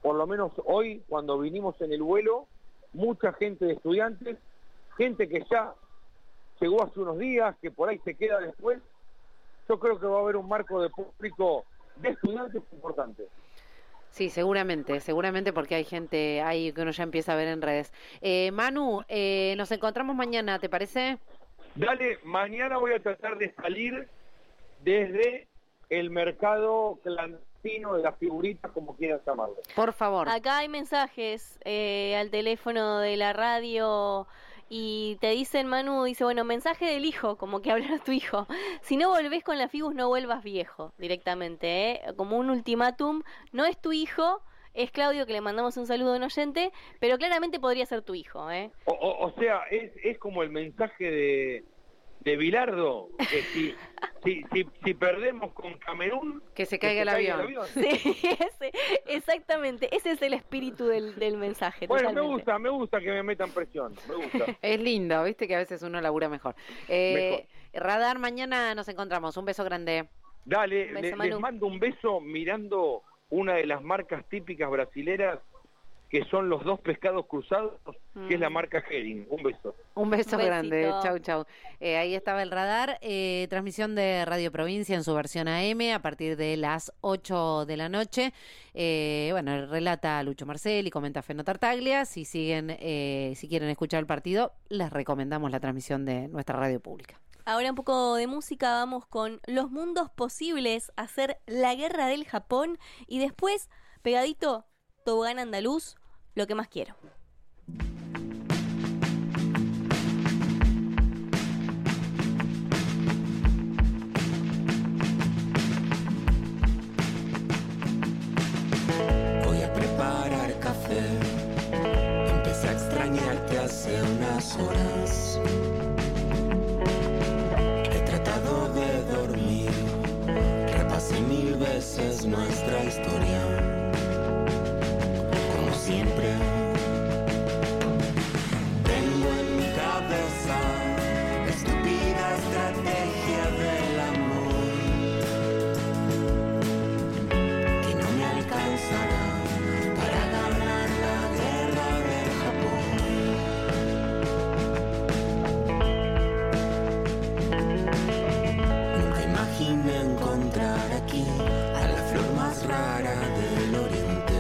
por lo menos hoy, cuando vinimos en el vuelo, mucha gente de estudiantes, gente que ya llegó hace unos días, que por ahí se queda después. Yo creo que va a haber un marco de público de estudiantes importante. Sí, seguramente porque hay gente ahí que uno ya empieza a ver en redes. Manu, nos encontramos mañana, ¿te parece? Dale, mañana voy a tratar de salir desde el mercado clandestino de las figuritas, como quieran llamarlo. Por favor. Acá hay mensajes al teléfono de la radio y te dicen, Manu, dice, bueno, mensaje del hijo, como que hablar a tu hijo. Si no volvés con la Figus, no vuelvas viejo, directamente, como un ultimátum. No es tu hijo, es Claudio, que le mandamos un saludo a un oyente, pero claramente podría ser tu hijo, O sea, es como el mensaje de Bilardo, que si perdemos con Camerún, que se caiga el avión. Sí, exactamente, ese es el espíritu del mensaje. Bueno, totalmente. me gusta que me metan presión, me gusta. Es lindo, viste que a veces uno labura mejor. Radar, mañana nos encontramos, un beso grande. Dale, Beso, les mando un beso mirando una de las marcas típicas brasileras, que son los dos pescados cruzados, que es la marca Herring. Un beso. Un beso grande, besito. chau. Ahí estaba el radar, transmisión de Radio Provincia en su versión AM a partir de las 8 de la noche. Bueno, relata Lucho Marcel y comenta Feno Tartaglia. Si quieren escuchar el partido, les recomendamos la transmisión de nuestra radio pública. Ahora un poco de música, vamos con Los Mundos Posibles, hacer La Guerra del Japón y después, pegadito, Tobogán Andaluz, Lo que más quiero. Voy a preparar café. Empecé a extrañarte hace unas horas. He tratado de dormir. Repasé 1000 veces nuestra historia. Como siempre, tengo en mi cabeza la estúpida estrategia del amor, que no me alcanzará para ganar la guerra del Japón. Nunca imaginé encontrar aquí a la flor más rara del oriente,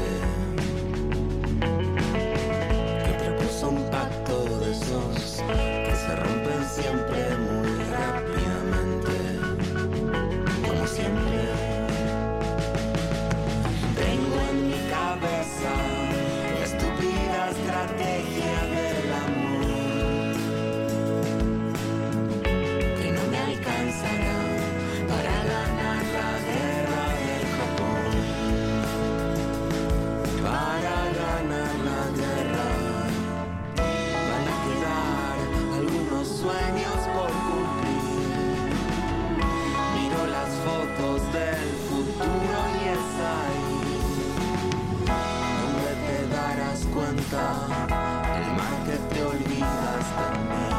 un pacto de esos que se rompen siempre muy rápidamente. Como siempre, tengo en mi cabeza la estúpida estrategia del amor, que no me alcanzará para ganar la guerra del Japón, para ganar la guerra. Algunos sueños por cumplir. Miro las fotos del futuro y es ahí donde te darás cuenta el mal que te olvidas de mí.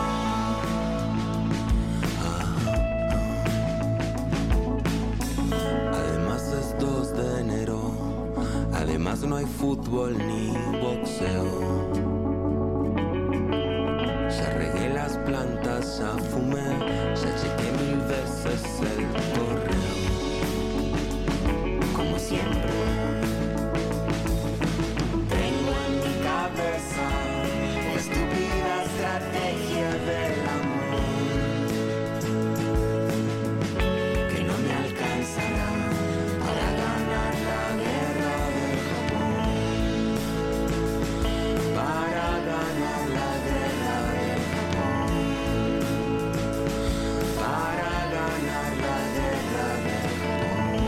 Además es 2 de enero. Además no hay fútbol ni boxeo. Ya regué las plantas, ya fumé, ya chequé 1000 veces el correo. Como siempre, tengo en mi cabeza la estúpida estrategia del amor, que no me alcanzará para ganar la guerra del Japón, para ganar la guerra del Japón, para ganar la guerra del Japón.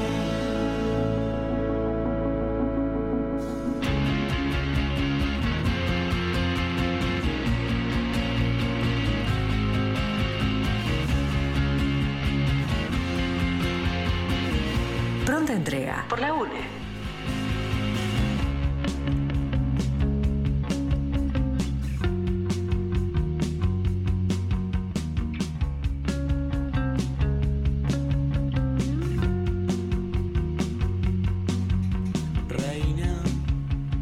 Pronta entrega por la UNE. Reina,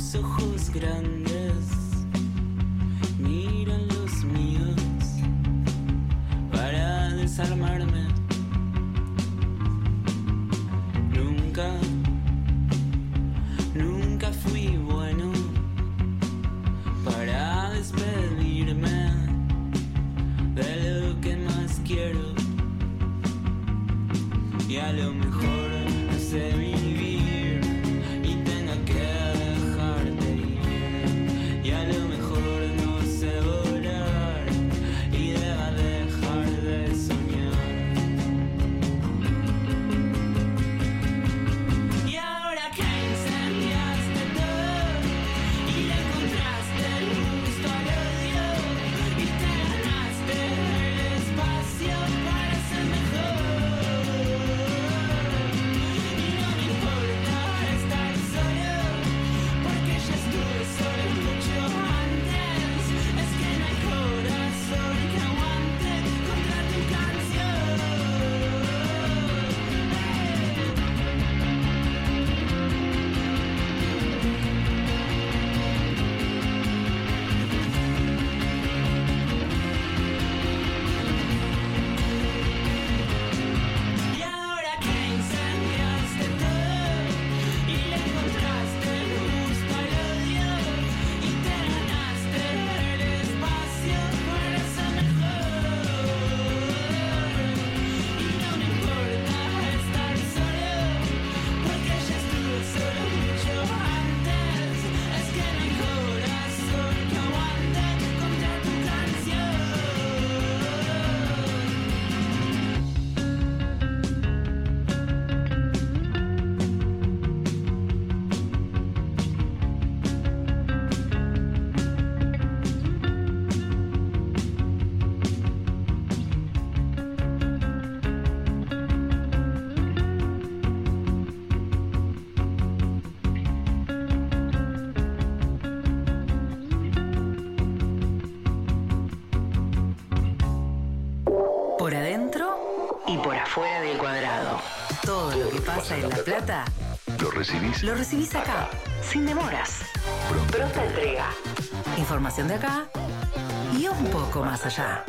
tus ojos grandes miran los míos para desarmarme. Nunca fui bueno para despedirme de lo que más quiero. Y a lo mejor no sé vivir y tenga que dejarte ir. Y a lo mejor no sé volar y deba dejar de soñar. Y ahora que incendiaste todo y le encontraste el gusto al odio y te ganaste el espacio para ser mejor. Por adentro y por afuera del cuadrado. Todo lo que pasa en La Plata ¿Lo recibís acá, sin demoras. Pronta entrega. Información de acá y un poco más allá.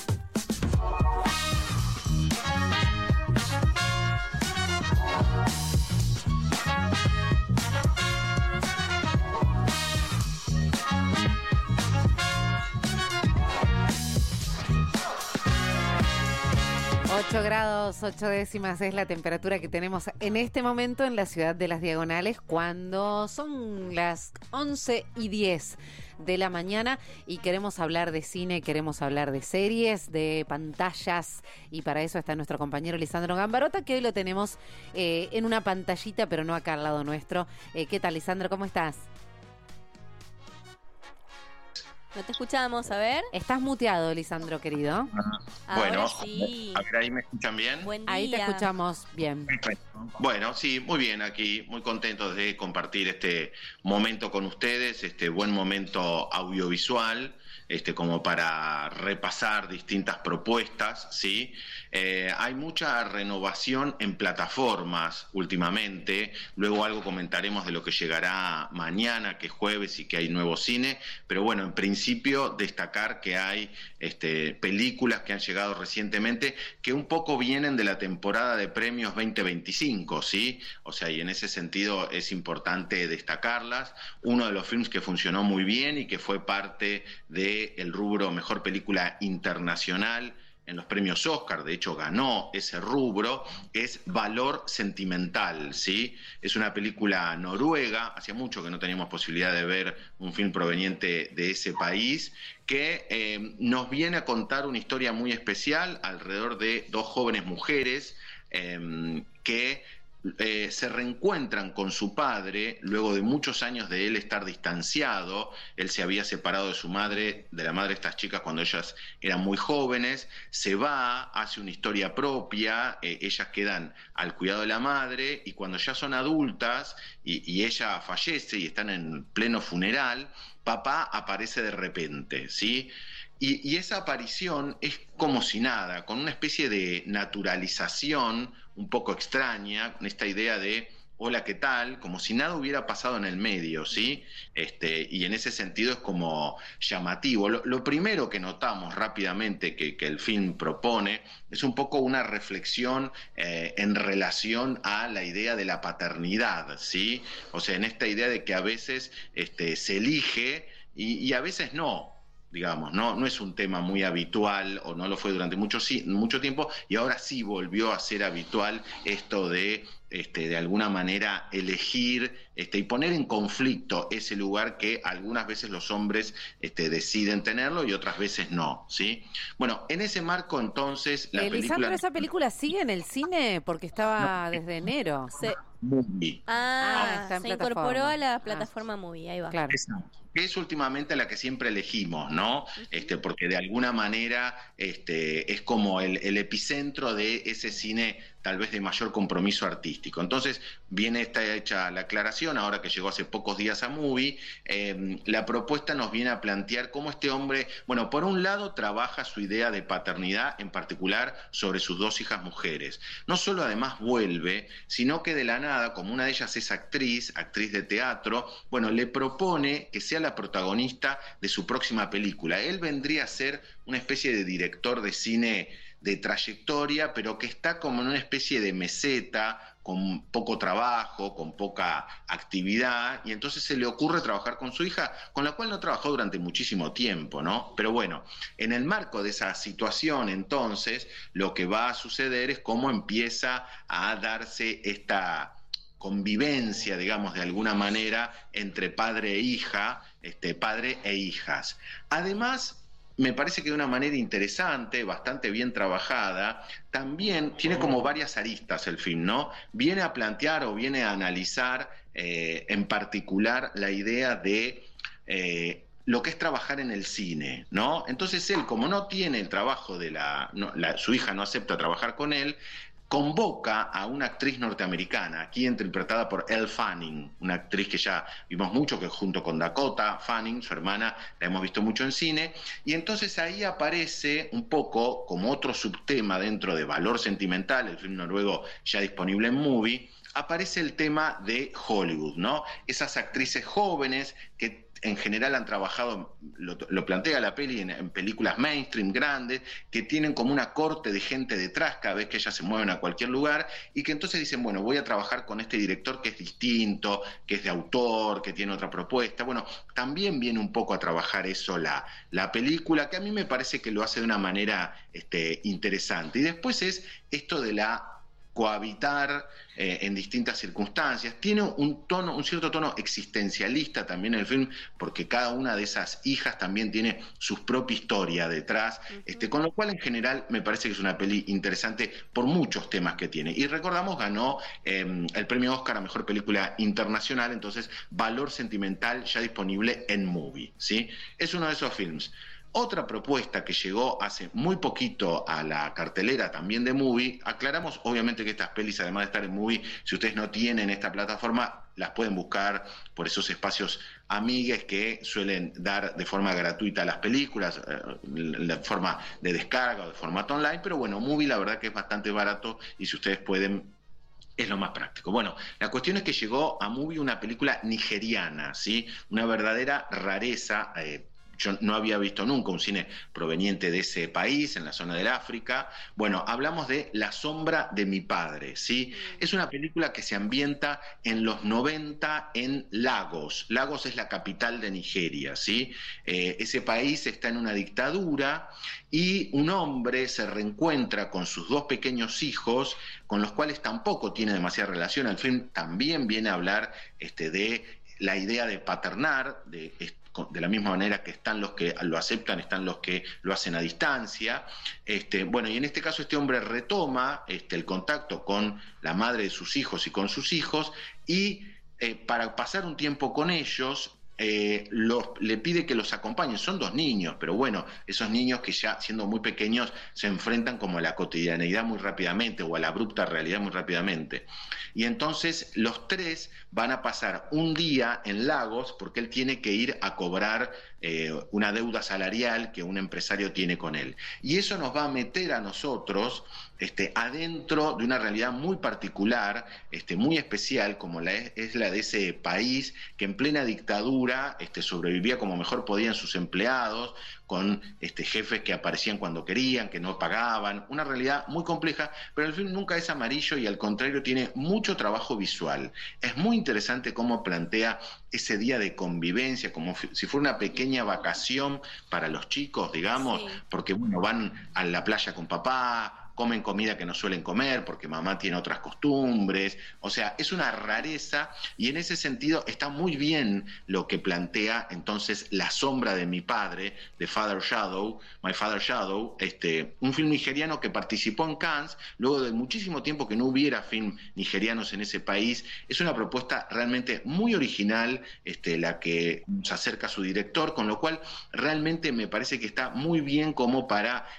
grados 8 décimas es la temperatura que tenemos en este momento en la ciudad de Las Diagonales cuando son las 11:10 de la mañana y queremos hablar de cine, queremos hablar de series, de pantallas y para eso está nuestro compañero Lisandro Gambarota, que hoy lo tenemos en una pantallita pero no acá al lado nuestro. ¿Qué tal, Lisandro? ¿Cómo estás? No te escuchamos, a ver. Estás muteado, Lisandro, querido. Bueno, sí. A ver, ahí me escuchan bien. Buen día. Ahí te escuchamos bien. Perfecto. Bueno, sí, muy bien aquí, muy contentos de compartir este momento con ustedes, este buen momento audiovisual, como para repasar distintas propuestas, ¿sí? Hay mucha renovación en plataformas últimamente, luego algo comentaremos de lo que llegará mañana, que es jueves y que hay nuevo cine, pero bueno, en principio destacar que hay películas que han llegado recientemente que un poco vienen de la temporada de premios 2025, ¿sí? O sea, y en ese sentido es importante destacarlas. Uno de los films que funcionó muy bien y que fue parte del rubro Mejor Película Internacional en los premios Oscar, de hecho ganó ese rubro, es Valor Sentimental, ¿sí? Es una película noruega, hacía mucho que no teníamos posibilidad de ver un film proveniente de ese país, que nos viene a contar una historia muy especial alrededor de dos jóvenes mujeres que se reencuentran con su padre luego de muchos años de él estar distanciado. Él se había separado de su madre, de la madre de estas chicas cuando ellas eran muy jóvenes, se va, hace una historia propia, ellas quedan al cuidado de la madre y cuando ya son adultas y ella fallece y están en pleno funeral, papá aparece de repente, ¿sí? Y esa aparición es como si nada, con una especie de naturalización un poco extraña, con esta idea de hola, ¿qué tal? Como si nada hubiera pasado en el medio, ¿sí? Y en ese sentido es como llamativo. Lo primero que notamos rápidamente que el film propone es un poco una reflexión en relación a la idea de la paternidad, ¿sí? O sea, en esta idea de que a veces se elige y a veces no. Digamos, no es un tema muy habitual o no lo fue durante mucho tiempo y ahora sí volvió a ser habitual esto de alguna manera elegir y poner en conflicto ese lugar que algunas veces los hombres deciden tenerlo y otras veces no, ¿sí? Bueno, en ese marco entonces la Lisandro, película... ¿esa película sigue en el cine? Porque estaba desde enero. Movie. está en Se plataforma. incorporó a la plataforma Movie, ahí va. Claro. Exacto. Que es últimamente la que siempre elegimos, ¿no? Porque de alguna manera es como el epicentro de ese cine tal vez de mayor compromiso artístico. Entonces, está hecha la aclaración, ahora que llegó hace pocos días a Movie, la propuesta nos viene a plantear cómo este hombre, bueno, por un lado trabaja su idea de paternidad, en particular sobre sus 2 hijas mujeres. No solo además vuelve, sino que de la nada, como una de ellas es actriz de teatro, bueno, le propone que sea la protagonista de su próxima película. Él vendría a ser una especie de director de cine de trayectoria, pero que está como en una especie de meseta, con poco trabajo, con poca actividad, y entonces se le ocurre trabajar con su hija, con la cual no trabajó durante muchísimo tiempo, ¿no? Pero bueno, en el marco de esa situación, entonces, lo que va a suceder es cómo empieza a darse esta convivencia, digamos, de alguna manera, entre padre e hija, padre e hijas. Además, me parece que de una manera interesante, bastante bien trabajada, también tiene como varias aristas el film, ¿no? Viene a plantear o viene a analizar en particular la idea de lo que es trabajar en el cine, ¿no? Entonces él, como no tiene el trabajo de su hija no acepta trabajar con él, convoca a una actriz norteamericana, aquí interpretada por Elle Fanning, una actriz que ya vimos mucho, que junto con Dakota Fanning, su hermana, la hemos visto mucho en cine, y entonces ahí aparece un poco como otro subtema dentro de Valor Sentimental, el film noruego ya disponible en Movie, aparece el tema de Hollywood, ¿no? Esas actrices jóvenes que en general han trabajado, lo plantea la peli, en películas mainstream grandes, que tienen como una corte de gente detrás cada vez que ellas se mueven a cualquier lugar, y que entonces dicen, bueno, voy a trabajar con este director que es distinto, que es de autor, que tiene otra propuesta. Bueno, también viene un poco a trabajar eso la película, que a mí me parece que lo hace de una manera interesante. Y después es esto de la cohabitar en distintas circunstancias. Tiene un cierto tono existencialista también el film, porque cada una de esas hijas también tiene su propia historia detrás, con lo cual en general me parece que es una peli interesante por muchos temas que tiene. Y recordamos, ganó el premio Oscar a Mejor Película Internacional, entonces Valor Sentimental ya disponible en Movie, ¿sí? Es uno de esos films. Otra propuesta que llegó hace muy poquito a la cartelera también de Movie, aclaramos obviamente que estas pelis, además de estar en Movie, si ustedes no tienen esta plataforma, las pueden buscar por esos espacios amigues que suelen dar de forma gratuita las películas, de forma de descarga o de formato online, pero bueno, Movie la verdad que es bastante barato y si ustedes pueden, es lo más práctico. Bueno, la cuestión es que llegó a Movie una película nigeriana, ¿sí? Una verdadera rareza. Yo no había visto nunca un cine proveniente de ese país, en la zona del África. Bueno, hablamos de La sombra de mi padre, ¿sí? Es una película que se ambienta en los 90 en Lagos. Lagos es la capital de Nigeria, ¿sí? Ese país está en una dictadura y un hombre se reencuentra con sus 2 pequeños hijos, con los cuales tampoco tiene demasiada relación. El film también viene a hablar de la idea de paternar, de la misma manera que están los que lo aceptan, están los que lo hacen a distancia. Bueno, y en este caso este hombre retoma el contacto con la madre de sus hijos y con sus hijos, y para pasar un tiempo con ellos, le pide que los acompañen. Son 2 niños, pero bueno, esos niños que ya siendo muy pequeños se enfrentan como a la cotidianeidad muy rápidamente o a la abrupta realidad muy rápidamente. Y entonces los 3 van a pasar un día en Lagos porque él tiene que ir a cobrar una deuda salarial que un empresario tiene con él. Y eso nos va a meter a nosotros adentro de una realidad muy particular, muy especial, como es la de ese país que en plena dictadura sobrevivía como mejor podían sus empleados, con jefes que aparecían cuando querían, que no pagaban, una realidad muy compleja, pero el film nunca es amarillo y al contrario tiene mucho trabajo visual. Es muy interesante cómo plantea ese día de convivencia, como si fuera una pequeña vacación para los chicos, digamos, sí. Porque bueno, van a la playa con papá, comen comida que no suelen comer porque mamá tiene otras costumbres, o sea, es una rareza y en ese sentido está muy bien lo que plantea entonces La sombra de mi padre, de My Father Shadow, un film nigeriano que participó en Cannes, luego de muchísimo tiempo que no hubiera film nigerianos en ese país. Es una propuesta realmente muy original, la que nos acerca a su director, con lo cual realmente me parece que está muy bien como para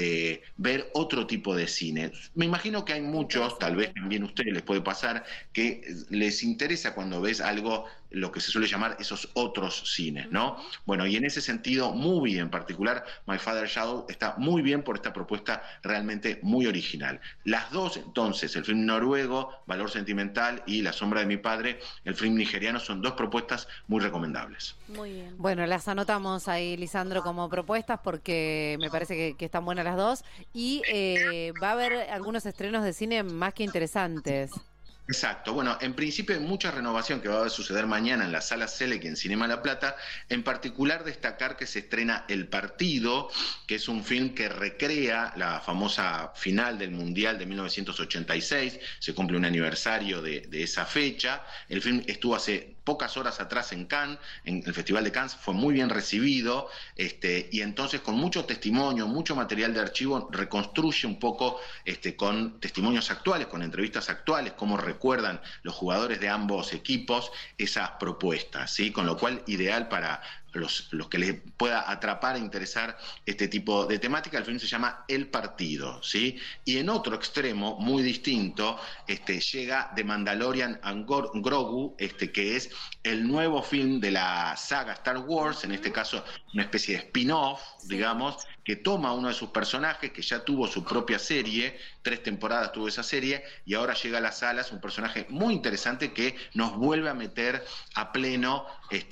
ver otro tipo de cine. Me imagino que hay muchos, tal vez también a ustedes les puede pasar, que les interesa cuando ves algo, lo que se suele llamar esos otros cines, ¿no? Bueno, y en ese sentido, Movie en particular, My Father Shadow, está muy bien por esta propuesta realmente muy original. Las dos, entonces, el film noruego, Valor Sentimental, y La sombra de mi padre, el film nigeriano, son dos propuestas muy recomendables. Muy bien. Bueno, las anotamos ahí, Lisandro, como propuestas porque me parece que están buenas las dos y va a haber algunos estrenos de cine más que interesantes. Exacto. Bueno, en principio hay mucha renovación que va a suceder mañana en la Sala Selec y en Cinema La Plata. En particular destacar que se estrena El Partido, que es un film que recrea la famosa final del Mundial de 1986. Se cumple un aniversario de esa fecha. El film estuvo hace pocas horas atrás en Cannes, en el Festival de Cannes, fue muy bien recibido, y entonces con mucho testimonio, mucho material de archivo, reconstruye un poco con testimonios actuales, con entrevistas actuales, cómo recuerdan los jugadores de ambos equipos esas propuestas, ¿sí? Con lo cual ideal para los que les pueda atrapar e interesar este tipo de temática. El film se llama El Partido, ¿sí? Y en otro extremo, muy distinto, llega The Mandalorian and Grogu, que es el nuevo film de la saga Star Wars, en este caso una especie de spin-off, digamos, que toma uno de sus personajes, que ya tuvo su propia serie, 3 temporadas tuvo esa serie, y ahora llega a las salas, un personaje muy interesante que nos vuelve a meter a pleno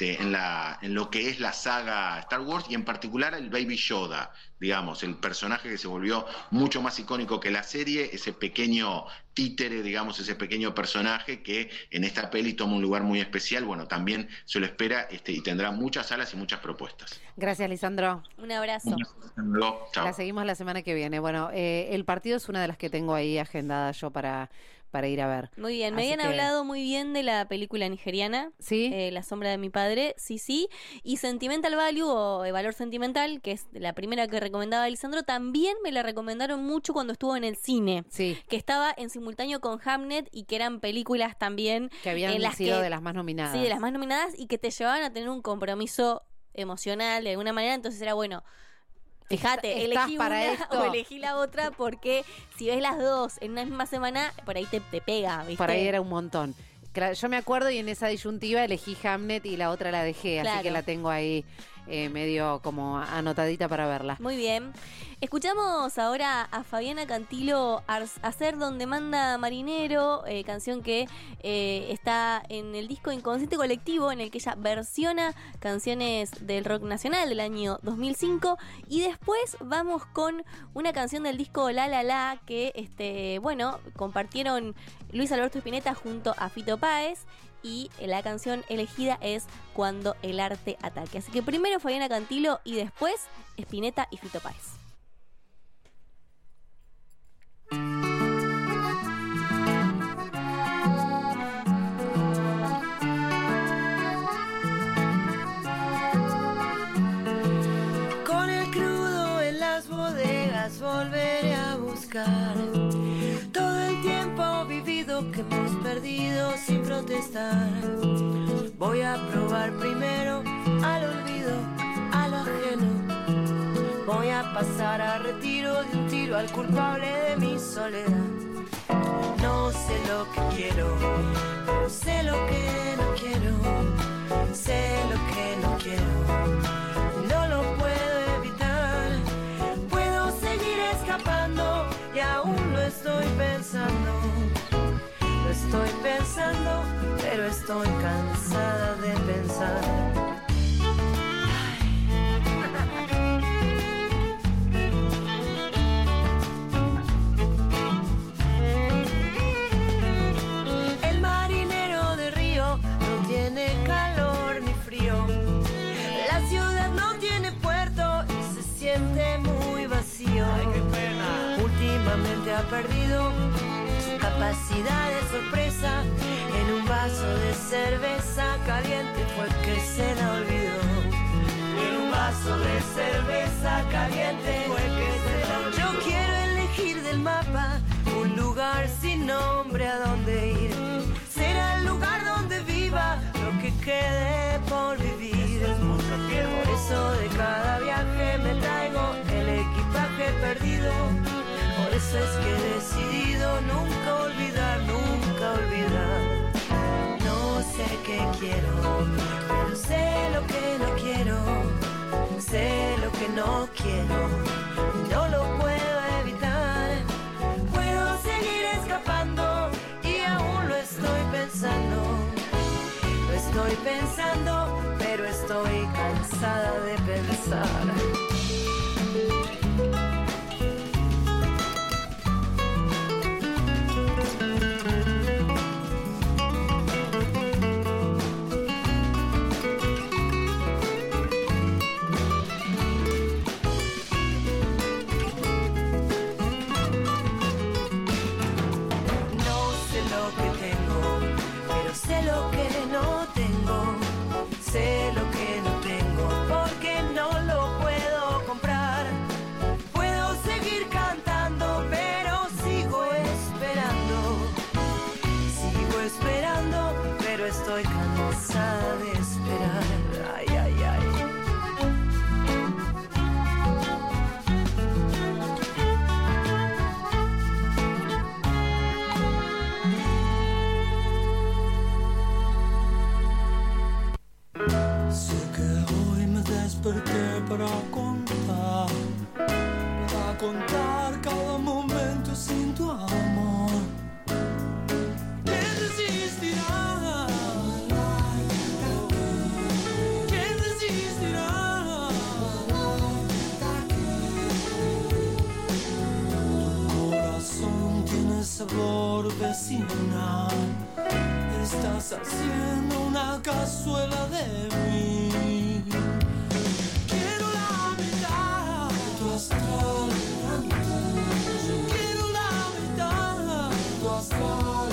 en lo que es la saga Star Wars, y en particular el Baby Yoda, digamos, el personaje que se volvió mucho más icónico que la serie, ese pequeño títere, digamos, ese pequeño personaje que en esta peli toma un lugar muy especial. Bueno, también se lo espera y tendrá muchas salas y muchas propuestas. Gracias, Lisandro. Un abrazo. Chao. La seguimos la semana que viene. Bueno, El Partido es una de las que tengo ahí agendada yo para ir a ver. Muy bien, me habían hablado muy bien de la película nigeriana, ¿sí? La sombra de mi padre, sí, y Sentimental Value o Valor Sentimental, que es la primera que recomendaba Lisandro, también me la recomendaron mucho cuando estuvo en el cine, sí, que estaba en simultáneo con Hamnet y que eran películas también que habían sido de las más nominadas. Sí, de las más nominadas y que te llevaban a tener un compromiso emocional de alguna manera, entonces era bueno. Fíjate, elegí para una esto? O elegí la otra porque si ves las dos en una misma semana, por ahí te pega, ¿viste? Por ahí era un montón. Yo me acuerdo y en esa disyuntiva elegí Hamnet y la otra la dejé, claro. Así que la tengo ahí medio como anotadita para verla. Muy bien. Escuchamos ahora a Fabiana Cantilo Hacer donde manda marinero, canción que está en el disco Inconsciente Colectivo, en el que ella versiona canciones del rock nacional del año 2005, y después vamos con una canción del disco La La La que compartieron Luis Alberto Spinetta junto a Fito Páez, y la canción elegida es Cuando el arte ataque. Así que primero Fabiana Cantilo y después Spinetta y Fito Páez. Con el crudo en las bodegas volveré a buscar todo el tiempo vivido que hemos perdido sin protestar. Voy a probar primero al olvido, a lo ajeno. Voy a pasar a retiro de un tiro al culpable de mi soledad. No sé lo que quiero, pero sé lo que no quiero. Sé lo que no quiero, no lo puedo evitar. Puedo seguir escapando y aún no estoy pensando, pero estoy cansada de pensar. El marinero de río no tiene calor ni frío. La ciudad no tiene puerto y se siente muy vacío. Ay, qué pena. Últimamente ha perdido su capacidad de sorpresa. En un vaso de cerveza caliente fue que se la olvidó. En un vaso de cerveza caliente fue que se la olvidó. Yo quiero elegir del mapa un lugar sin nombre a donde ir. Será el lugar donde viva lo que quede por vivir. Por eso de cada viaje me traigo el equipaje perdido. Por eso es que he decidido nunca olvidar, nunca olvidar. No sé qué quiero, pero sé lo que no quiero. Sé lo que no quiero, y no lo puedo evitar. Puedo seguir escapando y aún lo estoy pensando. Lo estoy pensando, pero estoy cansada de pensar. Sé lo que no tengo, sé lo que no tengo, porque no lo puedo comprar. Puedo seguir cantando, pero sigo esperando, pero estoy cansada de esperar. Ay, ay, ay. Desperté para contar cada momento sin tu amor. ¿Quién resistirá? ¿Quién resistirá? Tu corazón tiene sabor vecinal. Estás haciendo una cazuela de mí. Quiero la mitad de tu astral. Quiero la mitad de tu astral.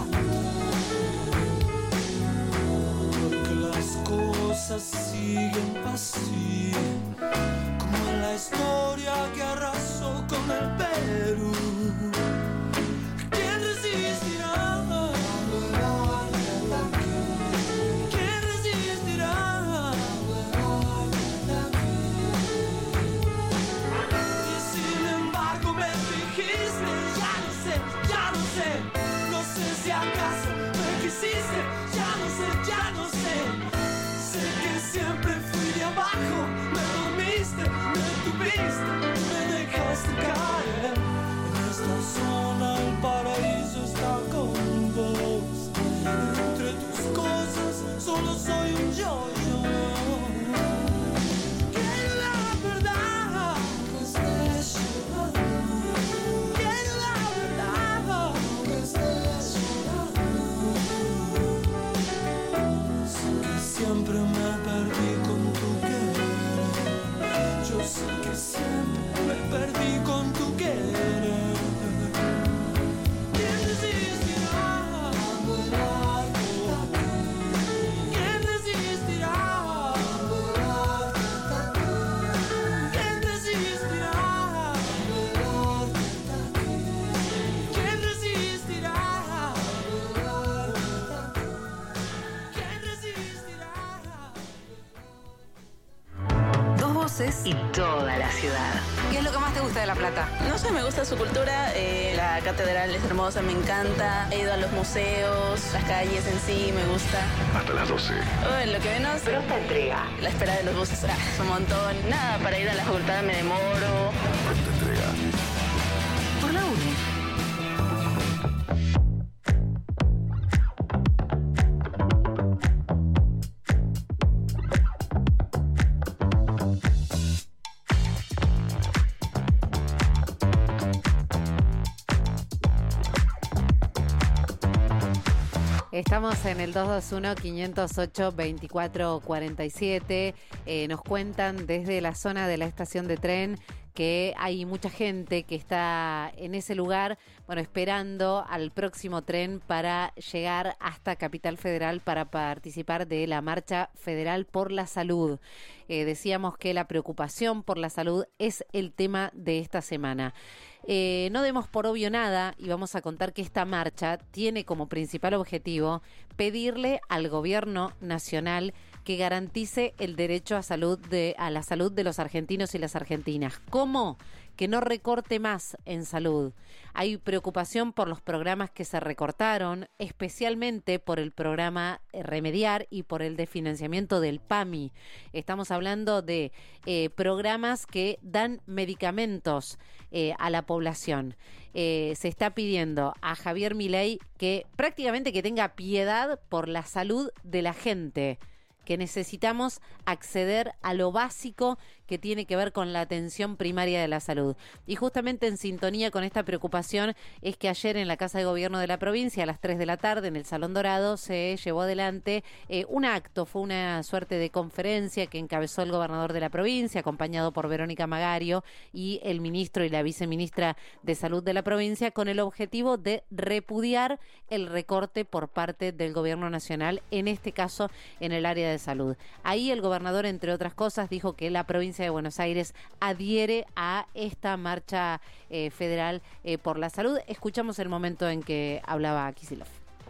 Porque las cosas siguen así, como en la historia que arrasó con el Perú. ¿Quién resistirá? Si acaso me quisiste, ya no sé. Sé que siempre fui de abajo, me dormiste, me tuviste, me dejaste caer. En esta zona el paraíso está con vos. Entre tus cosas solo soy un yo-yo. Quiero la verdad, que estés llorando. Quiero la verdad, que estés llorando. Siempre me perdí con tu querer. Yo sé que siempre me perdí con tu querer. ¿Quién resistirá? ¿Quién resistirá? ¿Quién resistirá? ¿Quién resistirá? Dos voces y toda la ciudad. ¿Qué es lo que más te gusta de La Plata? No sé, me gusta su cultura, la catedral es hermosa, me encanta. He ido a los museos, las calles en sí, me gusta. Hasta las 12. Lo que menos, Pronta entrega. la espera de los buses, es un montón. Nada, para ir a la facultad me demoro. Pronta entrega. Por la UNE. Estamos en el 221-508-2447. Nos cuentan desde la zona de la estación de tren que hay mucha gente que está en ese lugar, bueno, esperando al próximo tren para llegar hasta Capital Federal para participar de la Marcha Federal por la Salud. Decíamos que la preocupación por la salud es el tema de esta semana. No demos por obvio nada y vamos a contar que esta marcha tiene como principal objetivo pedirle al gobierno nacional que garantice el derecho a la salud de los argentinos y las argentinas. ¿Cómo? Que no recorte más en salud. Hay preocupación por los programas que se recortaron, especialmente por el programa Remediar y por el de financiamiento del PAMI. Estamos hablando de programas que dan medicamentos a la población. Se está pidiendo a Javier Milei que prácticamente que tenga piedad por la salud de la gente, que necesitamos acceder a lo básico que tiene que ver con la atención primaria de la salud. Y justamente en sintonía con esta preocupación es que ayer en la Casa de Gobierno de la provincia, a las 3 de la tarde, en el Salón Dorado, se llevó adelante un acto, fue una suerte de conferencia que encabezó el gobernador de la provincia, acompañado por Verónica Magario y el ministro y la viceministra de Salud de la provincia, con el objetivo de repudiar el recorte por parte del gobierno nacional, en este caso en el área de salud. Ahí el gobernador, entre otras cosas, dijo que la provincia de Buenos Aires adhiere a esta marcha federal por la salud. Escuchamos el momento en que hablaba Kicillof.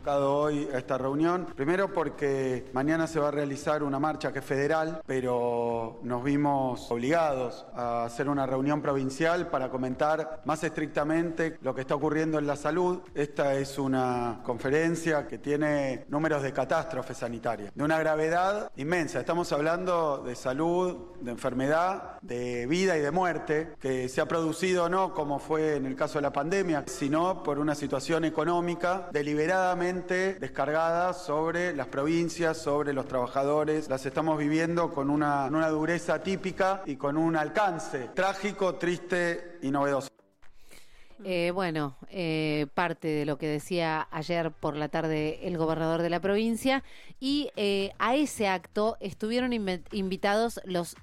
Hoy a esta reunión, primero porque mañana se va a realizar una marcha que es federal, pero nos vimos obligados a hacer una reunión provincial para comentar más estrictamente lo que está ocurriendo en la salud. Esta es una conferencia que tiene números de catástrofe sanitaria, de una gravedad inmensa. Estamos hablando de salud, de enfermedad, de vida y de muerte, que se ha producido no como fue en el caso de la pandemia, sino por una situación económica deliberadamente descargadas sobre las provincias, sobre los trabajadores. Las estamos viviendo con una dureza típica y con un alcance trágico, triste y novedoso. Parte de lo que decía ayer por la tarde el gobernador de la provincia, y a ese acto estuvieron invitados los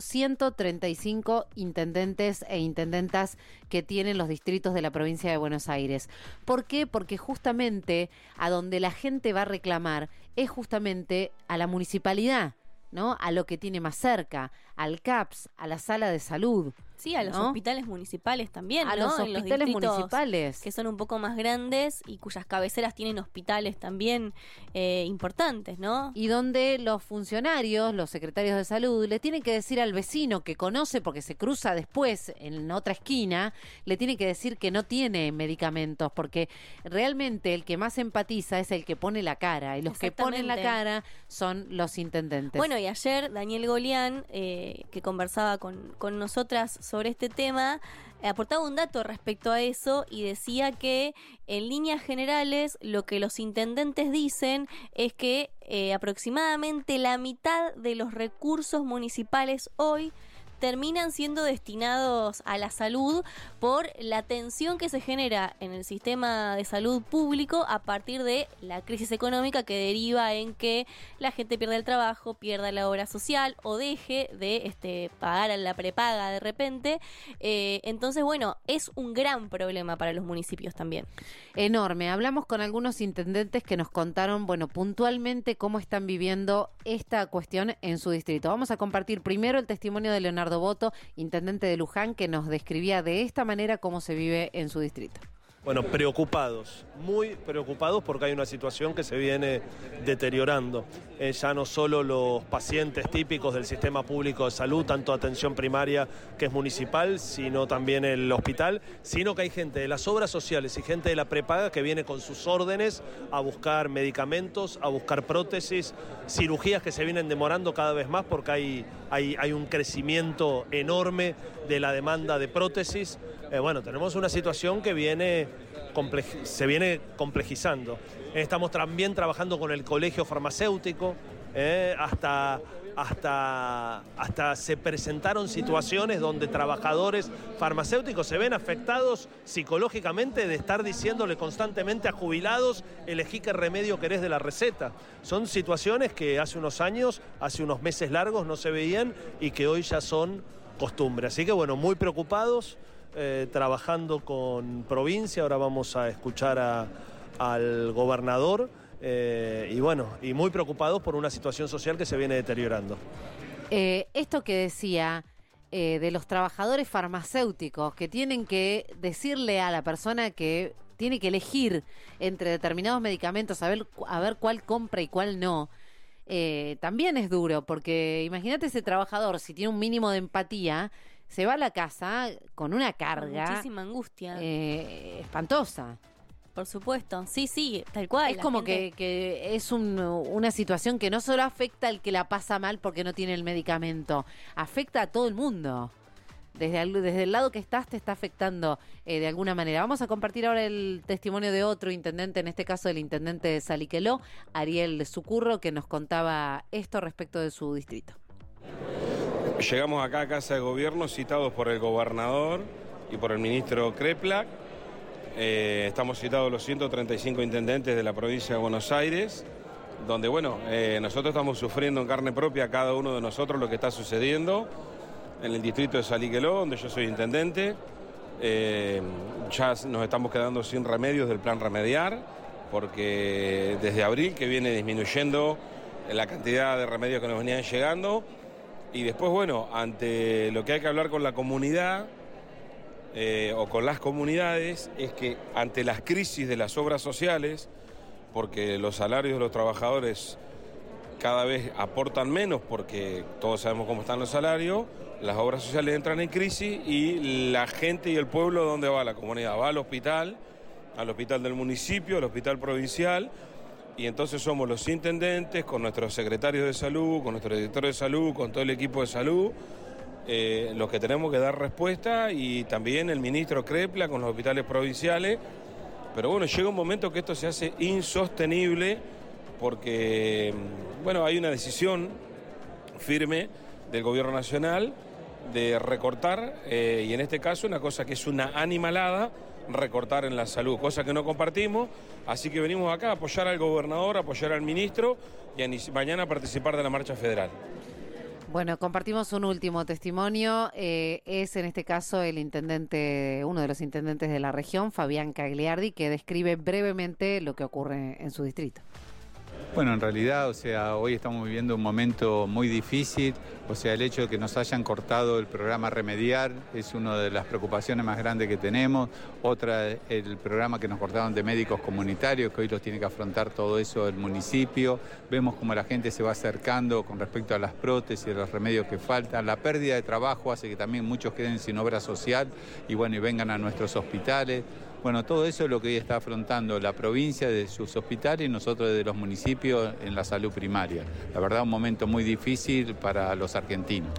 135 intendentes e intendentas que tienen los distritos de la provincia de Buenos Aires. ¿Por qué? Porque justamente a donde la gente va a reclamar es justamente a la municipalidad, ¿no? A lo que tiene más cerca, al CAPS, a la sala de salud. Sí, a los hospitales municipales también, a ¿no? los hospitales municipales. Que son un poco más grandes y cuyas cabeceras tienen hospitales también importantes, ¿no? Y donde los funcionarios, los secretarios de salud, le tienen que decir al vecino que conoce, porque se cruza después en otra esquina, le tiene que decir que no tiene medicamentos, porque realmente el que más empatiza es el que pone la cara, y los que ponen la cara son los intendentes. Bueno, y ayer Daniel Golián, que conversaba con nosotras sobre este tema, aportaba un dato respecto a eso y decía que en líneas generales lo que los intendentes dicen es que aproximadamente la mitad de los recursos municipales hoy terminan siendo destinados a la salud por la tensión que se genera en el sistema de salud público a partir de la crisis económica que deriva en que la gente pierda el trabajo, pierda la obra social o deje de pagar a la prepaga de repente. Entonces, bueno, es un gran problema para los municipios también. Enorme. Hablamos con algunos intendentes que nos contaron, puntualmente cómo están viviendo esta cuestión en su distrito. Vamos a compartir primero el testimonio de Leonardo Boto, intendente de Luján, que nos describía de esta manera cómo se vive en su distrito. Bueno, preocupados, muy preocupados porque hay una situación que se viene deteriorando. Ya no solo los pacientes típicos del sistema público de salud, tanto atención primaria que es municipal, sino también el hospital, sino que hay gente de las obras sociales y gente de la prepaga que viene con sus órdenes a buscar medicamentos, a buscar prótesis, cirugías que se vienen demorando cada vez más porque hay un crecimiento enorme de la demanda de prótesis. Tenemos una situación que se viene complejizando. Estamos también trabajando con el colegio farmacéutico hasta hasta se presentaron situaciones donde trabajadores farmacéuticos se ven afectados psicológicamente de estar diciéndole constantemente a jubilados, elegí qué remedio querés de la receta. Son situaciones que hace unos años, hace unos meses largos no se veían y que hoy ya son costumbre. Así que bueno, muy preocupados, trabajando con provincia. Ahora vamos a escuchar al gobernador. Y bueno, y muy preocupados por una situación social que se viene deteriorando. Esto que decía de los trabajadores farmacéuticos que tienen que decirle a la persona que tiene que elegir entre determinados medicamentos, a ver cuál compra y cuál no, también es duro, porque imagínate ese trabajador, si tiene un mínimo de empatía, se va a la casa con una carga. Con muchísima angustia. Espantosa. Por supuesto, sí, tal cual. Es como que es una situación que no solo afecta al que la pasa mal porque no tiene el medicamento, afecta a todo el mundo. Desde el lado que estás te está afectando de alguna manera. Vamos a compartir ahora el testimonio de otro intendente, en este caso el intendente de Saliqueló, Ariel Sucurro, que nos contaba esto respecto de su distrito. Llegamos acá a Casa de Gobierno citados por el gobernador y por el ministro Kreplak. Estamos citados los 135 intendentes de la provincia de Buenos Aires, donde nosotros estamos sufriendo en carne propia cada uno de nosotros lo que está sucediendo en el distrito de Saliqueló, donde yo soy intendente. Ya nos estamos quedando sin remedios del plan Remediar, porque desde abril que viene disminuyendo la cantidad de remedios que nos venían llegando, y después ante lo que hay que hablar con la comunidad, o con las comunidades, es que ante las crisis de las obras sociales, porque los salarios de los trabajadores cada vez aportan menos, porque todos sabemos cómo están los salarios, las obras sociales entran en crisis y la gente y el pueblo, ¿dónde va la comunidad? Va al hospital del municipio, al hospital provincial, y entonces somos los intendentes, con nuestros secretarios de salud, con nuestro director de salud, con todo el equipo de salud, los que tenemos que dar respuesta, y también el ministro Kreplak con los hospitales provinciales. Pero llega un momento que esto se hace insostenible porque, hay una decisión firme del gobierno nacional de recortar, y en este caso una cosa que es una animalada, recortar en la salud, cosa que no compartimos, así que venimos acá a apoyar al gobernador, a apoyar al ministro y mañana a participar de la marcha federal. Bueno, compartimos un último testimonio, es en este caso el intendente, uno de los intendentes de la región, Fabián Cagliardi, que describe brevemente lo que ocurre en su distrito. Bueno, en realidad, hoy estamos viviendo un momento muy difícil, el hecho de que nos hayan cortado el programa Remediar es una de las preocupaciones más grandes que tenemos. Otra, el programa que nos cortaron de médicos comunitarios, que hoy los tiene que afrontar todo eso el municipio. Vemos cómo la gente se va acercando con respecto a las prótesis, los remedios que faltan. La pérdida de trabajo hace que también muchos queden sin obra social y vengan a nuestros hospitales. Todo eso es lo que hoy está afrontando la provincia de sus hospitales y nosotros desde los municipios en la salud primaria. La verdad, un momento muy difícil para los argentinos.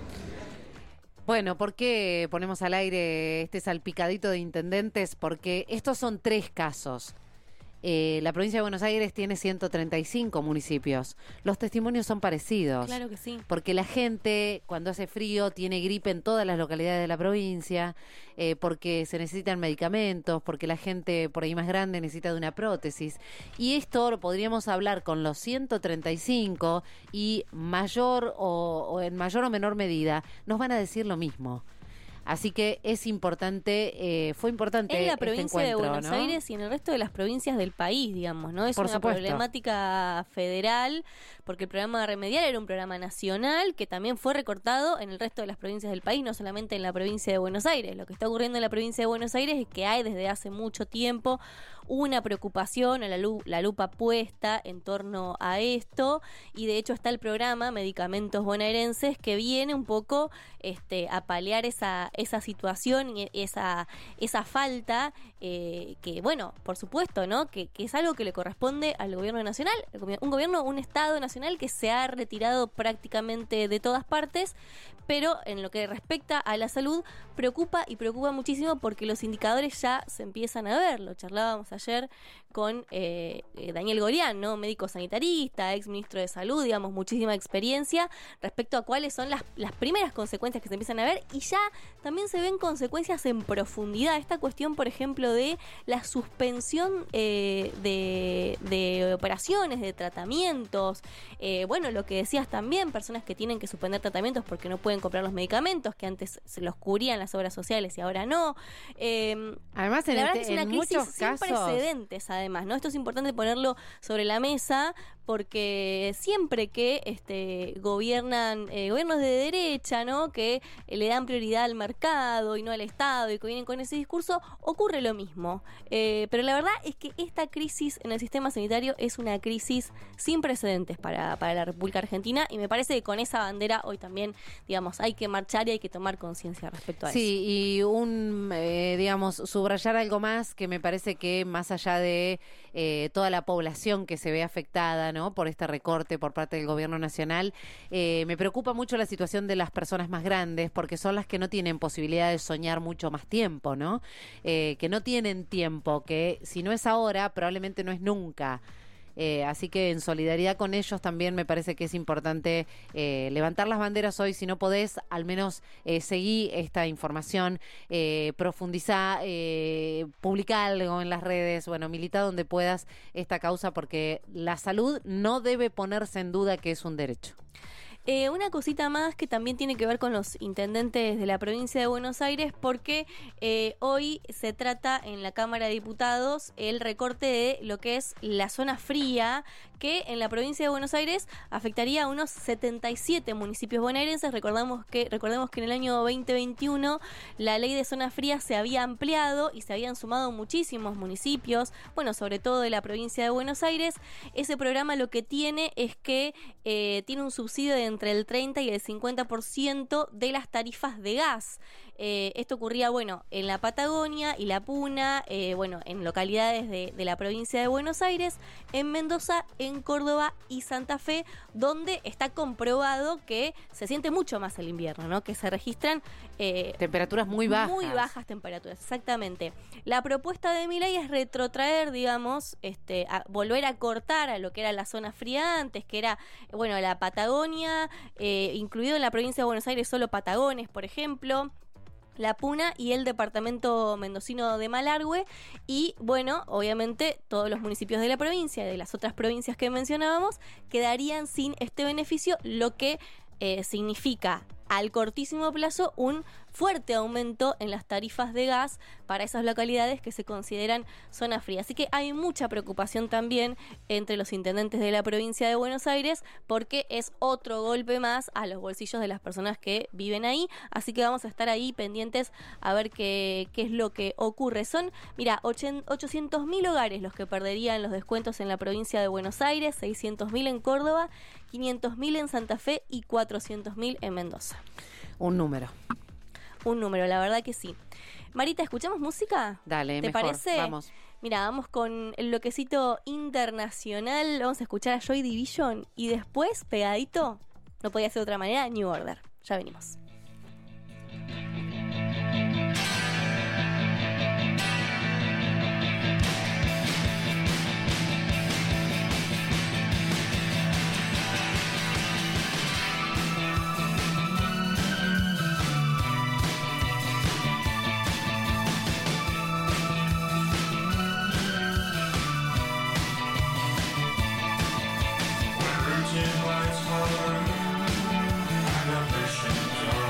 Bueno, ¿por qué ponemos al aire este salpicadito de intendentes? Porque estos son 3 casos. La provincia de Buenos Aires tiene 135 municipios. Los testimonios son parecidos. Claro que sí. Porque la gente, cuando hace frío, tiene gripe en todas las localidades de la provincia, porque se necesitan medicamentos, porque la gente por ahí más grande necesita de una prótesis. Y esto lo podríamos hablar con los 135 y mayor o en mayor o menor medida nos van a decir lo mismo. Así que es importante, fue importante en la provincia este encuentro, de Buenos ¿no? Aires y en el resto de las provincias del país, digamos, ¿no? Es Por una supuesto. problemática federal, porque el programa de Remediar era un programa nacional que también fue recortado en el resto de las provincias del país, no solamente en la provincia de Buenos Aires. Lo que está ocurriendo en la provincia de Buenos Aires es que hay desde hace mucho tiempo una preocupación, la lupa puesta en torno a esto, y de hecho está el programa Medicamentos Bonaerenses, que viene un poco a paliar esa esa situación y esa falta, que bueno, por supuesto, ¿no? Que es algo que le corresponde al gobierno nacional, un Estado nacional que se ha retirado prácticamente de todas partes, pero en lo que respecta a la salud preocupa muchísimo porque los indicadores ya se empiezan a ver. Lo charlábamos ayer con Daniel Gorián, ¿no? Médico sanitarista, ex ministro de Salud, digamos, muchísima experiencia respecto a cuáles son las primeras consecuencias que se empiezan a ver, y ya también se ven consecuencias en profundidad. Esta cuestión, por ejemplo, de la suspensión de operaciones, de tratamientos, bueno, lo que decías también, personas que tienen que suspender tratamientos porque no pueden comprar los medicamentos, que antes se los cubrían las obras sociales y ahora no. Además, la verdad que es una en crisis muchos sin casos, precedentes, además, ¿no? Esto es importante ponerlo sobre la mesa, porque siempre que gobiernan gobiernos de derecha, ¿no? Que le dan prioridad al mercado y no al Estado, y que vienen con ese discurso, ocurre lo mismo. Pero la verdad es que esta crisis en el sistema sanitario es una crisis sin precedentes para la República Argentina, y me parece que con esa bandera hoy también, digamos, hay que marchar y hay que tomar conciencia respecto a eso. Sí, y digamos, subrayar algo más que me parece que más allá de toda la población que se ve afectada, ¿no? Por este recorte por parte del gobierno nacional, me preocupa mucho la situación de las personas más grandes, porque son las que no tienen posibilidad de soñar mucho más tiempo, ¿no? Que no tienen tiempo, que si no es ahora, probablemente no es nunca. Así que en solidaridad con ellos también me parece que es importante levantar las banderas hoy. Si no podés, al menos seguí esta información, profundizá, publicá algo en las redes, bueno, militá donde puedas esta causa, porque la salud no debe ponerse en duda, que es un derecho. Una cosita más que también tiene que ver con los intendentes de la provincia de Buenos Aires, porque hoy se trata en la Cámara de Diputados el recorte de lo que es la zona fría, que en la provincia de Buenos Aires afectaría a unos 77 municipios bonaerenses. Recordemos que en el año 2021 la ley de zona fría se había ampliado y se habían sumado muchísimos municipios, bueno, sobre todo de la provincia de Buenos Aires. Ese programa lo que tiene es que tiene un subsidio de entre el 30 y el 50% de las tarifas de gas. Esto ocurría, bueno, en la Patagonia y la Puna, bueno, en localidades de la provincia de Buenos Aires, en Mendoza, en Córdoba y Santa Fe, donde está comprobado que se siente mucho más el invierno, ¿no? Que se registran temperaturas muy bajas. Muy bajas temperaturas, exactamente. La propuesta de Milei es retrotraer, digamos, a volver a cortar a lo que era la zona fría antes, que era, bueno, la Patagonia, incluido en la provincia de Buenos Aires solo Patagones, por ejemplo, la Puna y el departamento mendocino de Malargüe, y bueno, obviamente todos los municipios de la provincia y de las otras provincias que mencionábamos quedarían sin este beneficio, lo que significa al cortísimo plazo un fuerte aumento en las tarifas de gas para esas localidades que se consideran zona fría. Así que hay mucha preocupación también entre los intendentes de la provincia de Buenos Aires, porque es otro golpe más a los bolsillos de las personas que viven ahí. Así que vamos a estar ahí pendientes a ver qué es lo que ocurre. Son, mira, 800.000 hogares los que perderían los descuentos en la provincia de Buenos Aires, 600.000 en Córdoba, 500.000 en Santa Fe y 400.000 en Mendoza. Un número, la verdad que sí. Marita, ¿escuchamos música? Dale, ¿te mejor, parece? vamos. Mira, vamos con el bloquecito internacional. Vamos a escuchar a Joy Division y después, pegadito, no podía ser de otra manera, New Order. Ya venimos. White heart and a vision.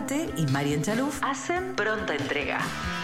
Duarte y Marian Chaluf hacen Pronta Entrega.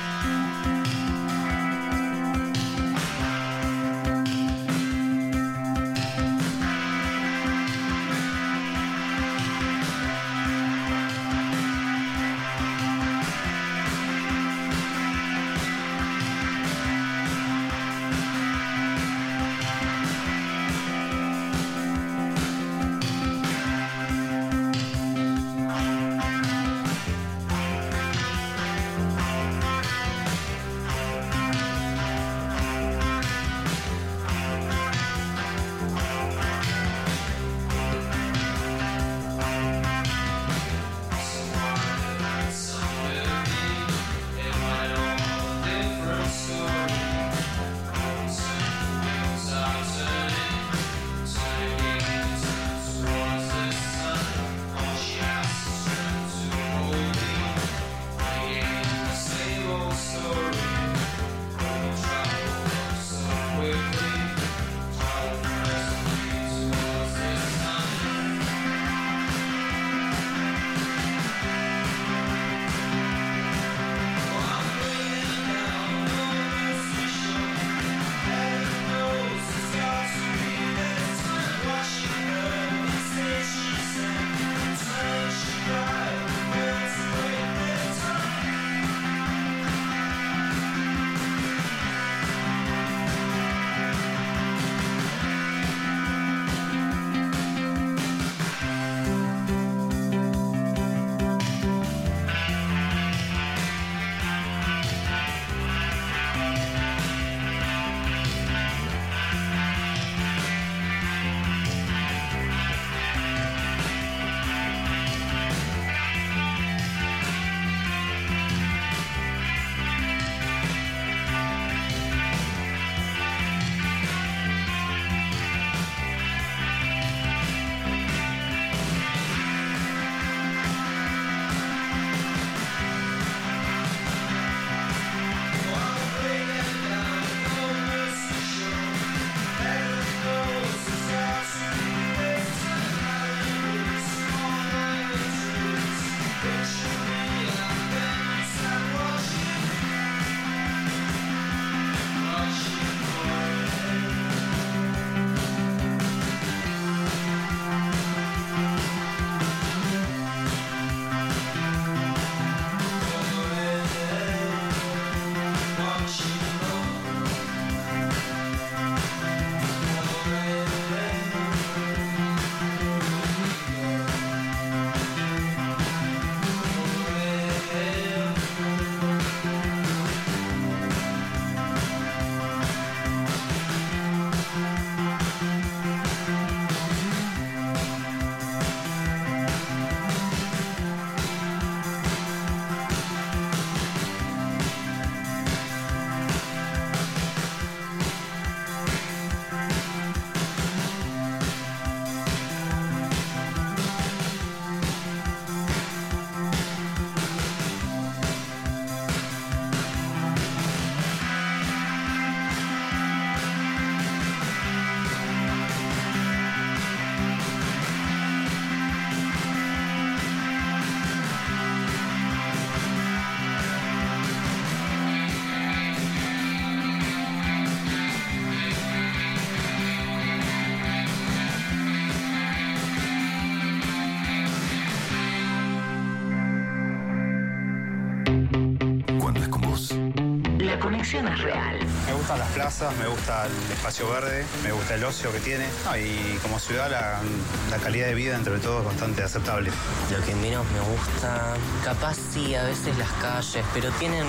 La conexión es real. Me gustan las plazas, me gusta el espacio verde, me gusta el ocio que tiene. Y como ciudad la calidad de vida entre todo es bastante aceptable. Lo que menos me gusta, capaz sí, a veces las calles, pero tienen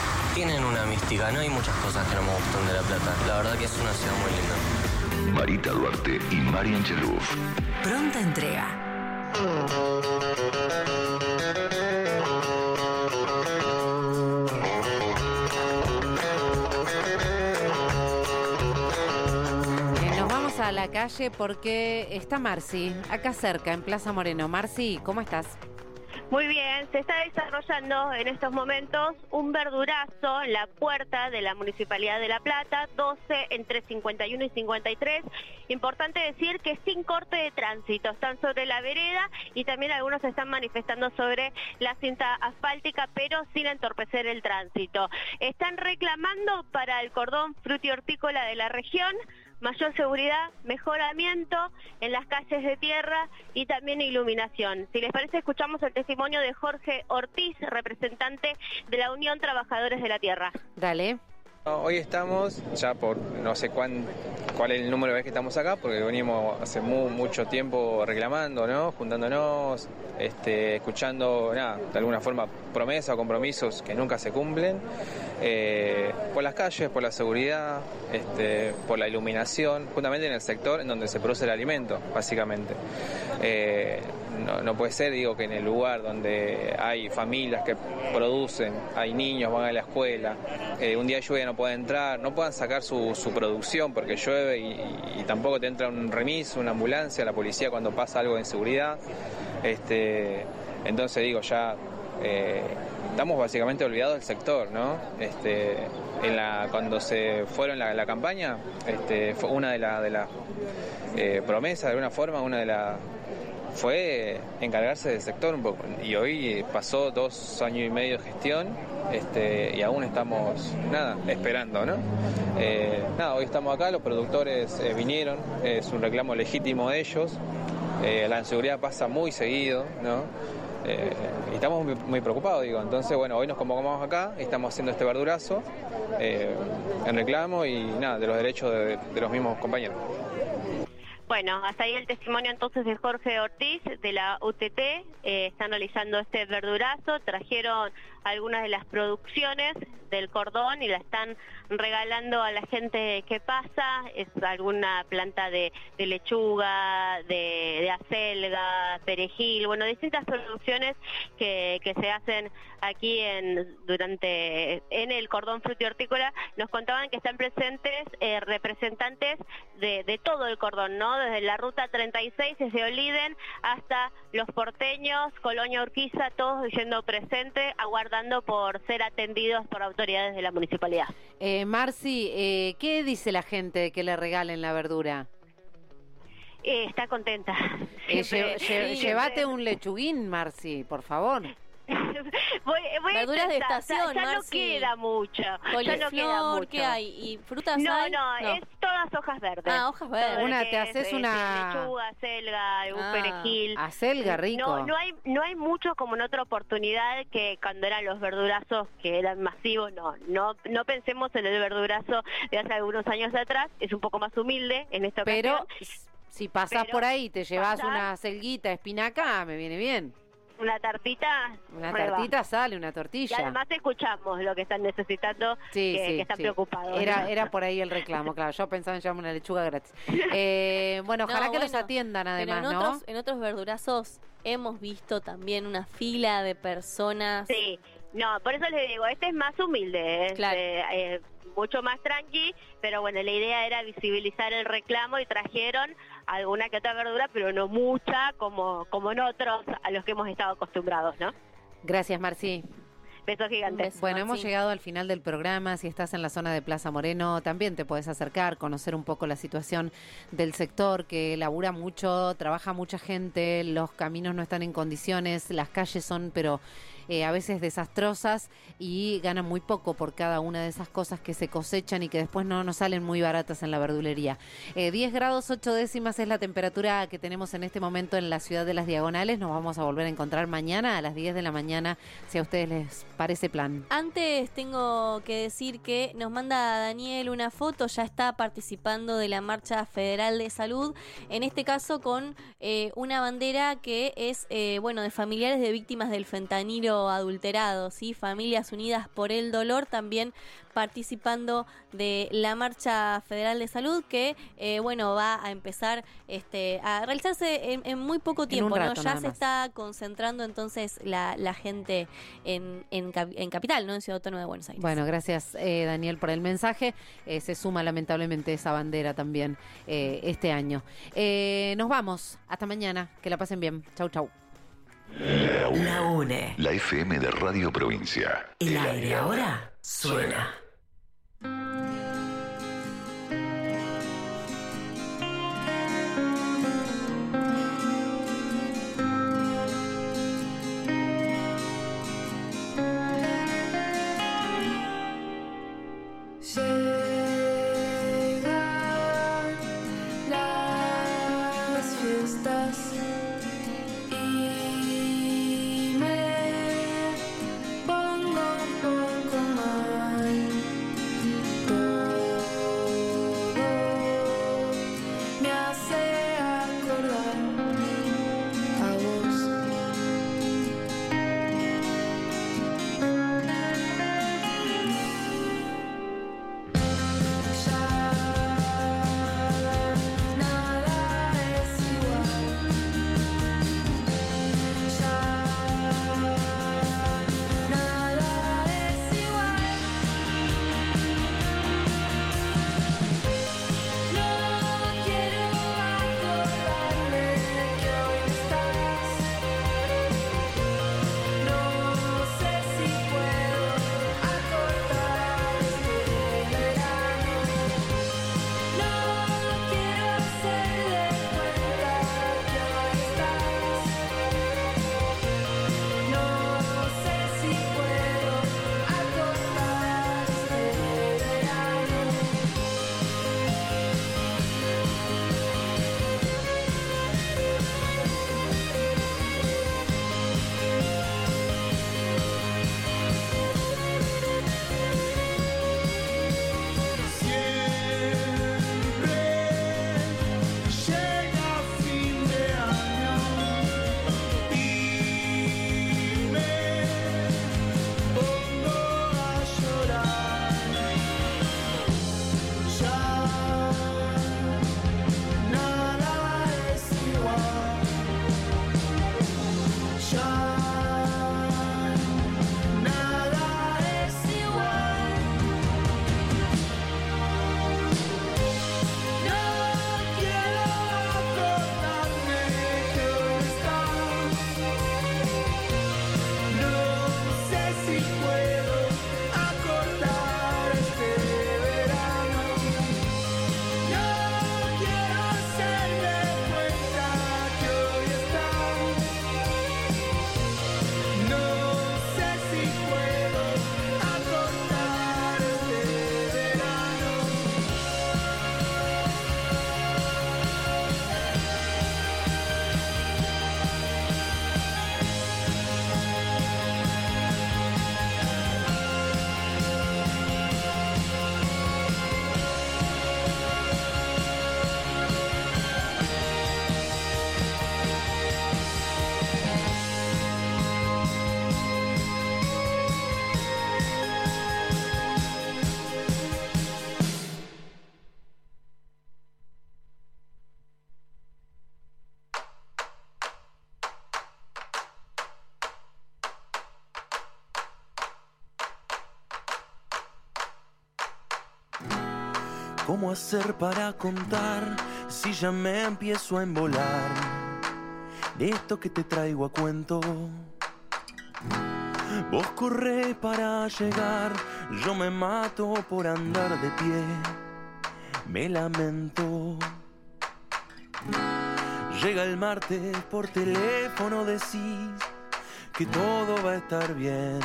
una mística. No hay muchas cosas que no me gustan de La Plata. La verdad que es una ciudad muy linda. Marita Duarte y Marian Chaluf. Pronta entrega. A la calle porque está Marci, acá cerca, en Plaza Moreno. Marci, ¿cómo estás? Muy bien, se está desarrollando en estos momentos un verdurazo en la puerta de la Municipalidad de La Plata, 12 entre 51 y 53. Importante decir que sin corte de tránsito, están sobre la vereda y también algunos se están manifestando sobre la cinta asfáltica, pero sin entorpecer el tránsito. Están reclamando para el cordón frutihortícola de la región mayor seguridad, mejoramiento en las calles de tierra y también iluminación. Si les parece, escuchamos el testimonio de Jorge Ortiz, representante de la Unión Trabajadores de la Tierra. Dale. Hoy estamos, ya por no sé cuál es el número de veces que estamos acá, porque venimos hace mucho tiempo reclamando, ¿no? Juntándonos, escuchando, de alguna forma, promesas o compromisos que nunca se cumplen, por las calles, por la seguridad, por la iluminación, justamente en el sector en donde se produce el alimento, básicamente. No puede ser, digo, que en el lugar donde hay familias que producen, hay niños, van a la escuela, un día de lluvia no pueden entrar, no puedan sacar su producción porque llueve y tampoco te entra un remis, una ambulancia, la policía cuando pasa algo de inseguridad. Entonces digo, ya estamos básicamente olvidados del sector, ¿no? Cuando se fueron la campaña, fue una de las promesas, de alguna forma, fue encargarse del sector un poco. Y hoy pasó 2 años y medio de gestión y aún estamos, esperando, ¿no? Hoy estamos acá, los productores vinieron, es un reclamo legítimo de ellos. La inseguridad pasa muy seguido, ¿no? Y estamos muy preocupados, digo. Entonces, bueno, hoy nos convocamos acá y estamos haciendo este verdurazo en reclamo y de los derechos de los mismos compañeros. Bueno, hasta ahí el testimonio entonces de Jorge Ortiz de la UTT. Están realizando este verdurazo, trajeron algunas de las producciones del cordón y la están regalando a la gente que pasa. Es alguna planta de lechuga, de acelga, perejil, bueno, distintas producciones que se hacen aquí en el cordón frutihortícola. Nos contaban que están presentes representantes de todo el cordón, ¿no? Desde la ruta 36, desde Oliden hasta Los Porteños, Colonia Urquiza, todos yendo presente, aguardando por ser atendidos por autoridades de la municipalidad. Marci, ¿qué dice la gente que le regalen la verdura? Está contenta. Llévate un lechuguín, Marci, por favor. voy verduras de estación, ya Marci. No queda mucho. Coliflor, ¿qué hay? ¿Y frutas hay? No, es todas hojas verdes. Hojas verdes. Te haces una lechuga, acelga, un perejil. Acelga, rico. No hay mucho como en otra oportunidad que cuando eran los verdurazos que eran masivos. No pensemos en el verdurazo de hace algunos años atrás. Es un poco más humilde en esta ocasión. Pero si pasás por ahí y te llevas una acelguita, espinaca, me viene bien. Una tartita. Una tartita sale, una tortilla. Y además escuchamos lo que están necesitando, que están preocupados. Era por ahí el reclamo, claro. Yo pensaba en llevarme una lechuga gratis. Bueno, ojalá que los atiendan además, pero en otros verdurazos hemos visto también una fila de personas. Sí, por eso les digo, este es más humilde, claro. Mucho más tranqui, pero bueno, la idea era visibilizar el reclamo y trajeron alguna que otra verdura, pero no mucha como en otros a los que hemos estado acostumbrados, ¿no? Gracias, Marci. Besos gigantes. Bueno, hemos llegado al final del programa. Si estás en la zona de Plaza Moreno, también te puedes acercar, conocer un poco la situación del sector, que labura mucho, trabaja mucha gente, los caminos no están en condiciones, las calles son, pero a veces desastrosas y ganan muy poco por cada una de esas cosas que se cosechan y que después no salen muy baratas en la verdulería. 10 grados 8 décimas es la temperatura que tenemos en este momento en la ciudad de Las Diagonales. Nos vamos a volver a encontrar mañana a las 10 de la mañana, si a ustedes les parece plan. Antes tengo que decir que nos manda Daniel una foto, ya está participando de la Marcha Federal de Salud, en este caso con una bandera que es, de familiares de víctimas del fentanilo adulterado, ¿sí? Familias Unidas por el Dolor, también participando de la Marcha Federal de Salud, que va a empezar a realizarse en muy poco tiempo, ¿no? Ya se está concentrando entonces la gente en Capital, ¿no? En Ciudad Autónoma de Buenos Aires. Bueno, gracias Daniel por el mensaje. Se suma lamentablemente esa bandera también este año. Nos vamos. Hasta mañana. Que la pasen bien. Chau, chau. La UNE. La FM de Radio Provincia. El aire ahora suena. ¿Cómo hacer para contar si ya me empiezo a embolar de esto que te traigo a cuento? Vos corrés para llegar, yo me mato por andar de pie, me lamento. Llega el martes, por teléfono decís que todo va a estar bien.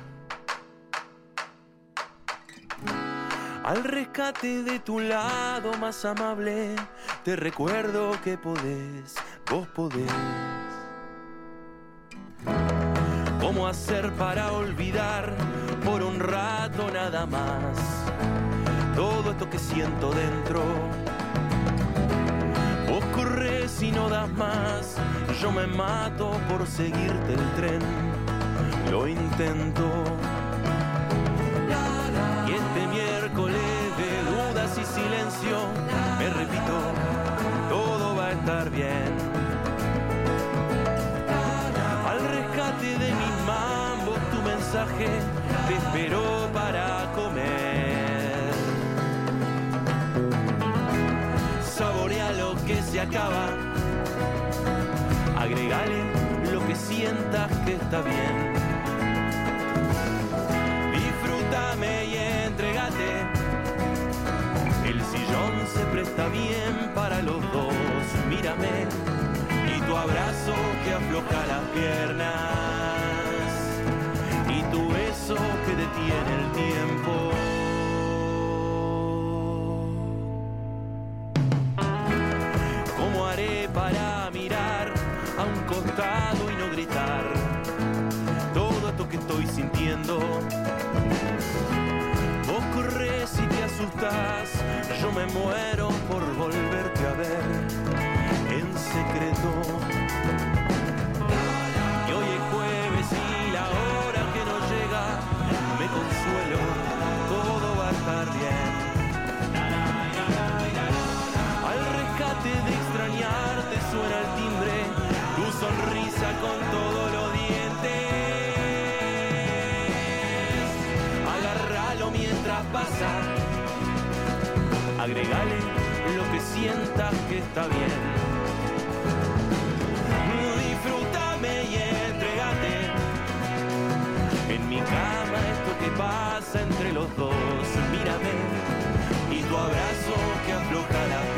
Al rescate de tu lado más amable, te recuerdo que podés, vos podés. ¿Cómo hacer para olvidar por un rato nada más todo esto que siento dentro? Vos corres y no das más, yo me mato por seguirte el tren, lo intento. Y este miércoles de dudas y silencio, me repito, todo va a estar bien. Al rescate de mis mambos, tu mensaje, te espero para comer. Saborea lo que se acaba, agregale lo que sientas que está bien. Disfrútame y entrégate. El sillón se presta bien para los dos. Mírame y tu abrazo que afloja las piernas y tu beso que detiene el tiempo. ¿Cómo haré para mirar a un costado y no gritar todo esto que estoy sintiendo? Vos corres y te asustás, yo me muero por volverte a ver en secreto. Y hoy es jueves y la hora que no llega, me consuelo, todo va a estar bien. Al rescate de extrañarte suena el timbre, tu sonrisa con todos los dientes. Agárralo mientras pasa, agregale lo que sientas que está bien. Disfrútame y entrégate. En mi cama esto que pasa entre los dos. Mírame y tu abrazo que afloja la